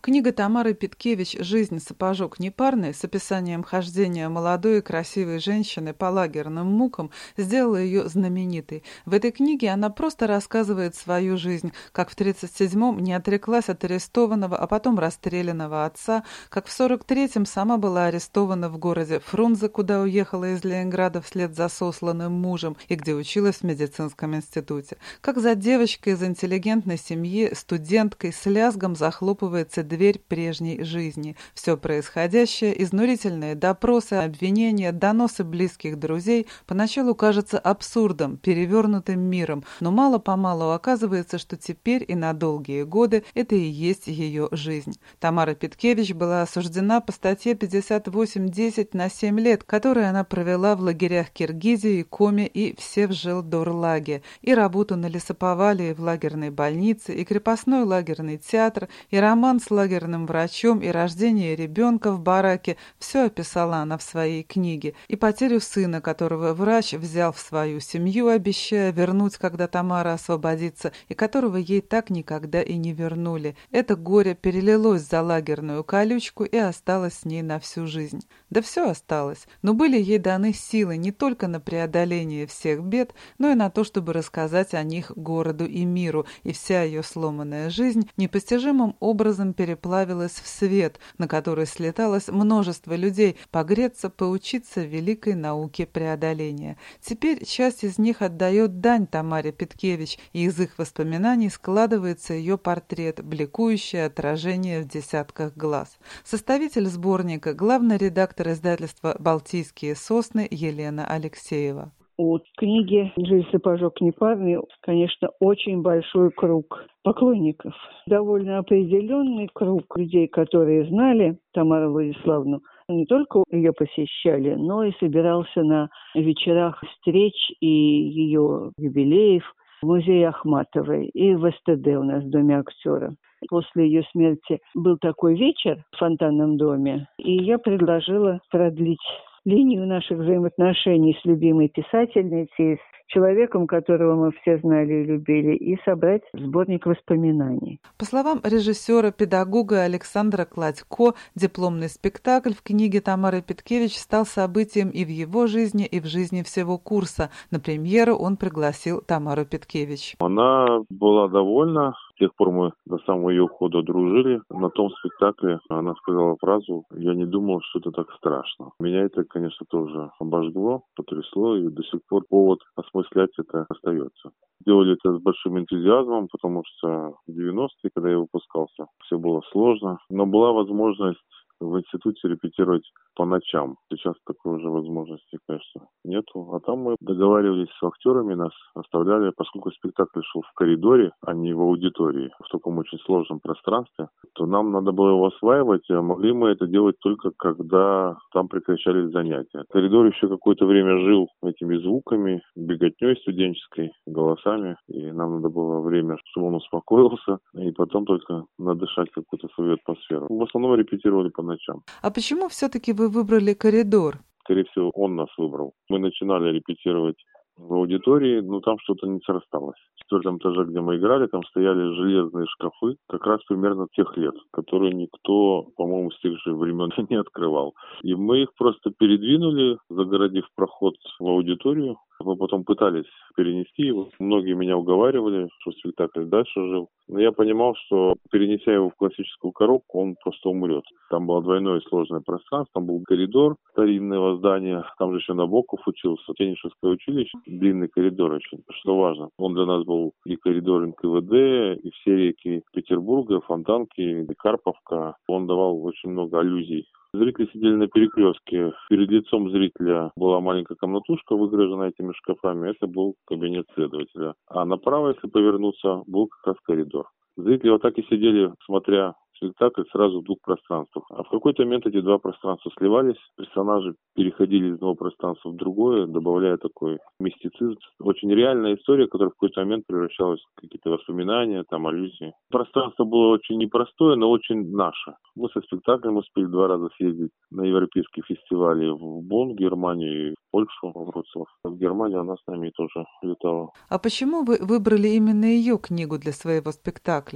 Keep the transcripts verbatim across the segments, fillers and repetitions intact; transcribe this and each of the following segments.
Книга Тамары Петкевич «Жизнь сапожок непарный» с описанием хождения молодой и красивой женщины по лагерным мукам сделала ее знаменитой. В этой книге она просто рассказывает свою жизнь, как в тридцать седьмом не отреклась от арестованного, а потом расстрелянного отца, как в сорок третьем сама была арестована в городе Фрунзе, куда уехала из Ленинграда вслед за сосланным мужем и где училась в медицинском институте, как за девочкой из интеллигентной семьи, студенткой, с лязгом захлопывается дверь прежней жизни. Все происходящее, изнурительные допросы, обвинения, доносы близких друзей поначалу кажется абсурдом, перевернутым миром, но мало-помалу оказывается, что теперь и на долгие годы это и есть ее жизнь. Тамара Петкевич была осуждена по статье пятьдесят восемь десять на семь лет, которые она провела в лагерях Киргизии, Коми и Всевжелдорлаге, и работу на лесоповале в лагерной больнице, и крепостной лагерный театр, и роман с лагерным врачом, и рождение ребенка в бараке. Все описала она в своей книге. И потерю сына, которого врач взял в свою семью, обещая вернуть, когда Тамара освободится, и которого ей так никогда и не вернули. Это горе перелилось за лагерную колючку и осталось с ней на всю жизнь. Да все осталось. Но были ей даны силы не только на преодоление всех бед, но и на то, чтобы рассказать о них городу и миру, и вся ее сломанная жизнь непостижимым образом переплавилась в свет, на который слеталось множество людей погреться, поучиться великой науке преодоления. Теперь часть из них отдает дань Тамаре Петкевич, и из их воспоминаний складывается ее портрет, бликующее отражение в десятках глаз. Составитель сборника, главный редактор издательства «Балтийские сосны» Елена Алексеева. У книги «Жизнь сапожок непарный», конечно, очень большой круг поклонников. Довольно определенный круг людей, которые знали Тамару Владиславовну. Не только ее посещали, но и собирался на вечерах встреч и ее юбилеев в музее Ахматовой и в СТД у нас в Доме актера. После ее смерти был такой вечер в фонтанном доме, и я предложила продлить линию наших взаимоотношений с любимой писательницей, с человеком, которого мы все знали и любили, и собрать сборник воспоминаний. По словам режиссера-педагога Александра Кладько, дипломный спектакль в книге Тамары Петкевич стал событием и в его жизни, и в жизни всего курса. На премьеру он пригласил Тамару Петкевич. Она была довольна. С тех пор мы до самого ее ухода дружили. На том спектакле она сказала фразу: «Я не думал, что это так страшно». Меня это, конечно, тоже обожгло, потрясло, и до сих пор повод осмыслять это остается. Делали это с большим энтузиазмом, потому что в девяностые, когда я выпускался, все было сложно, но была возможность в институте репетировать по ночам. Сейчас такой уже возможности, конечно, нету. А там мы договаривались с актерами, нас оставляли, поскольку спектакль шел в коридоре, а не в аудитории, в таком очень сложном пространстве, то нам надо было его осваивать, а могли мы это делать только когда там прекращались занятия. Коридор еще какое-то время жил этими звуками, беготней студенческой, голосами, и нам надо было время, чтобы он успокоился, и потом только надышать какую-то свою атмосферу. В основном репетировали по ночам. А почему все-таки вы выбрали коридор? Скорее всего, он нас выбрал. Мы начинали репетировать в аудитории, но там что-то не срасталось. В четвертом этаже, где мы играли, там стояли железные шкафы, как раз примерно тех лет, которые никто, по-моему, с тех же времен не открывал. И мы их просто передвинули, загородив проход в аудиторию. Мы потом пытались перенести его. Многие меня уговаривали, что спектакль дальше жил. Но я понимал, что, перенеся его в классическую коробку, он просто умрет. Там было двойное сложное пространство, там был коридор старинного здания, там же еще Набоков учился, Тенишевское училище, длинный коридор очень, что важно. Он для нас был и коридор эн ка вэ дэ, и все реки Петербурга, Фонтанки, и Карповка. Он давал очень много аллюзий. Зрители сидели на перекрестке. Перед лицом зрителя была маленькая комнатушка, выгорожена этими шкафами. Это был кабинет следователя. А направо, если повернуться, был как раз коридор. Зрители вот так и сидели, смотря спектакль сразу в двух пространствах. А в какой-то момент эти два пространства сливались, персонажи переходили из одного пространства в другое, добавляя такой мистицизм. Очень реальная история, которая в какой-то момент превращалась в какие-то воспоминания, там, аллюзии. Пространство было очень непростое, но очень наше. Мы со спектаклем успели два раза съездить на европейские фестивали в Бонн, в Германию, и в Польшу, в Вроцлав. В Германию она с нами тоже летала. А почему вы выбрали именно ее книгу для своего спектакля?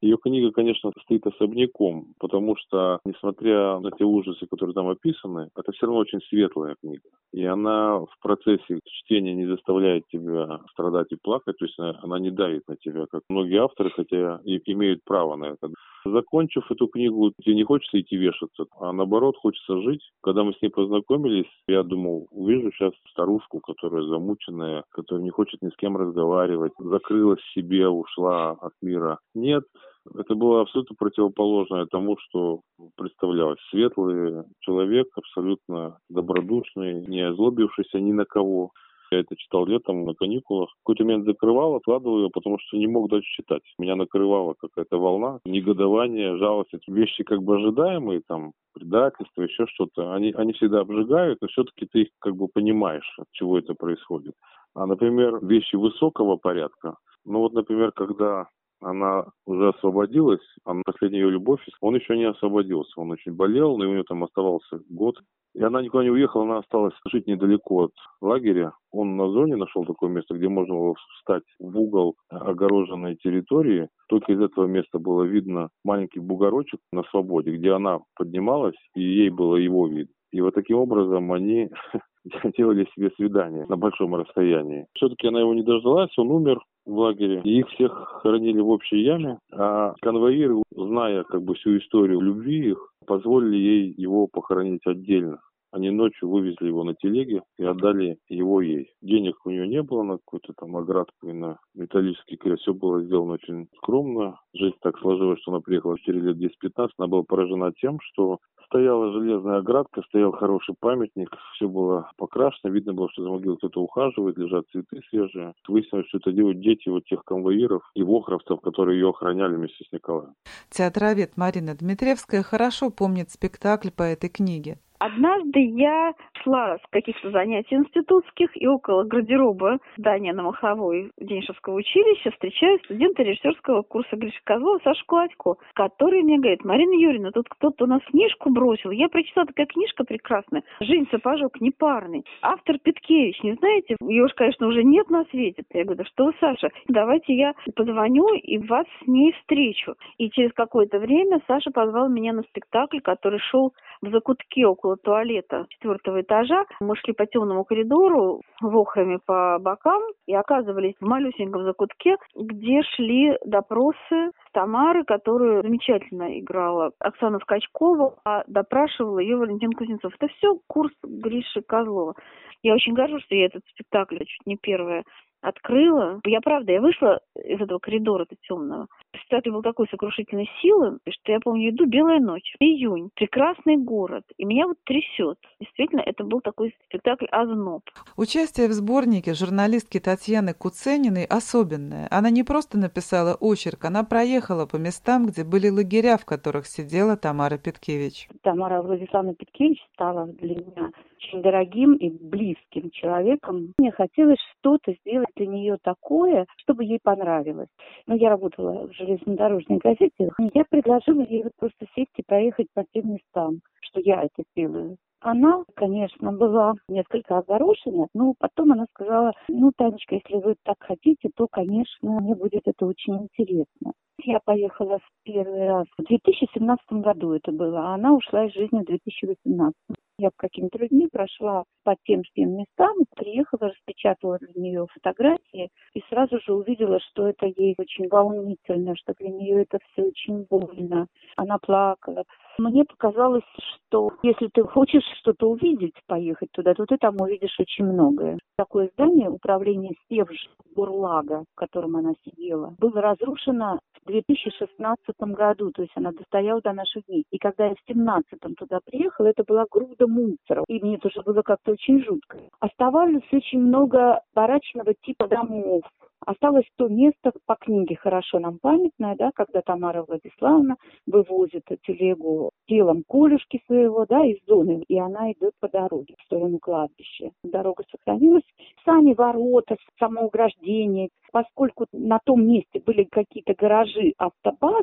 Ее книга, конечно, стоит особняком, потому что, несмотря на те ужасы, которые там описаны, это все равно очень светлая книга. И она в процессе чтения не заставляет тебя страдать и плакать, то есть она, она не давит на тебя, как многие авторы, хотя и имеют право на это. Закончив эту книгу, тебе не хочется идти вешаться, а наоборот, хочется жить. Когда мы с ней познакомились, я думал, увижу сейчас старушку, которая замученная, которая не хочет ни с кем разговаривать, закрылась в себе, ушла от мира. Нет, это было абсолютно противоположное тому, что представлялось. Светлый человек, абсолютно добродушный, не озлобившийся ни на кого. Я это читал летом на каникулах. В какой-то момент закрывал, откладывал ее, потому что не мог дальше читать. Меня накрывала какая-то волна, негодование, жалость. Эти вещи как бы ожидаемые, там, предательство, еще что-то. Они, они всегда обжигают, но все-таки ты их как бы понимаешь, от чего это происходит. А, например, вещи высокого порядка. Ну вот, например, когда она уже освободилась, а последняя ее любовь, он еще не освободился. Он очень болел, но у нее там оставался год. И она никуда не уехала, она осталась жить недалеко от лагеря. Он на зоне нашел такое место, где можно было встать в угол огороженной территории. Только из этого места было видно маленький бугорочек на свободе, где она поднималась, и ей было его вид. И вот таким образом они делали себе свидание на большом расстоянии. Все-таки она его не дождалась, он умер в лагере, и их всех хоронили в общей яме, а конвоиры, зная как бы всю историю любви их, позволили ей его похоронить отдельно. Они ночью вывезли его на телеге и отдали его ей. Денег у нее не было на какую-то там оградку и на металлический крест. Все было сделано очень скромно. Жизнь так сложилась, что она приехала в четыре лет десять-пятнадцать. Она была поражена тем, что стояла железная оградка, стоял хороший памятник, все было покрашено. Видно было, что за могилой кто-то ухаживает, лежат цветы свежие. Выяснилось, что это делают дети вот тех конвоиров и вохровцев, которые ее охраняли вместе с Николаем. Театровед Марина Дмитриевская хорошо помнит спектакль по этой книге. Однажды я шла с каких-то занятий институтских и около гардероба здания на Маховой Денишевского училища встречаю студента режиссерского курса Гриши Козлова Сашу Кладько, который мне говорит: Марина Юрьевна, тут кто-то у нас книжку бросил. Я прочитала, такая книжка прекрасная. «Жизнь сапожок непарный». Автор Петкевич, не знаете? Ее уж, конечно, уже нет на свете. Я говорю: да что вы, Саша, давайте я позвоню и вас с ней встречу. И через какое-то время Саша позвал меня на спектакль, который шел в закутке около туалета четвертого этажа. Мы шли по темному коридору, вохрами по бокам, и оказывались в малюсеньком закутке, где шли допросы Тамары, которую замечательно играла Оксана Скачкова, а допрашивала ее Валентин Кузнецов. Это все курс Гриши Козлова. Я очень горжусь, что я этот спектакль чуть не первая открыла. Я, правда, я вышла из этого коридора темного. Спектакль был такой сокрушительной силы, что я помню, иду «Белая ночь», июнь, прекрасный город, и меня вот трясет. Действительно, это был такой спектакль «Озноб». Участие в сборнике журналистки Татьяны Куцениной особенное. Она не просто написала очерк, она проехала по местам, где были лагеря, в которых сидела Тамара Петкевич. Тамара Владиславовна Петкевич стала для меня очень дорогим и близким человеком. Мне хотелось что-то сделать для нее такое, чтобы ей понравилось. Но я работала в железнодорожной газете, и я предложила ей вот просто сесть и проехать по тем местам, что я это делаю. Она, конечно, была несколько огорошена, но потом она сказала: ну, Танечка, если вы так хотите, то, конечно, мне будет это очень интересно. Я поехала в первый раз в две тысячи семнадцатом году это было, а она ушла из жизни в две тысячи восемнадцатом. Я какими-то людьми прошла по тем всем местам, приехала, распечатала для нее фотографии и сразу же увидела, что это ей очень волнительно, что для нее это все очень больно. Она плакала. Мне показалось, что если ты хочешь что-то увидеть, поехать туда, то ты там увидишь очень многое. Такое здание, управление Севжбурлага, в котором она сидела, было разрушено в две тысячи шестнадцатом году, то есть она достояла до наших дней. И когда я в семнадцатом туда приехала, это была груда мусора, и мне тоже было как-то очень жутко. Оставалось очень много барачного типа домов. Осталось то место по книге хорошо нам памятное, да, когда Тамара Владиславовна вывозит телегу телом Колюшки своего, да, из зоны, и она идет по дороге в сторону кладбища. Дорога сохранилась. Сами ворота, само ограждение, поскольку на том месте были какие-то гаражи автобазы,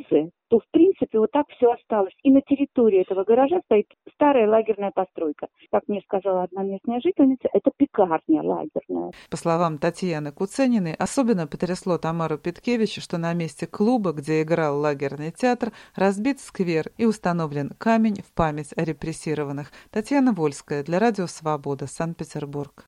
то, в принципе, вот так все осталось. И на территории этого гаража стоит старая лагерная постройка. Как мне сказала одна местная жительница, это пекарня лагерная. По словам Татьяны Куцениной, особенно потрясло Тамару Петкевич, что на месте клуба, где играл лагерный театр, разбит сквер и установлен камень в память о репрессированных. Татьяна Вольская для Радио Свобода, Санкт-Петербург.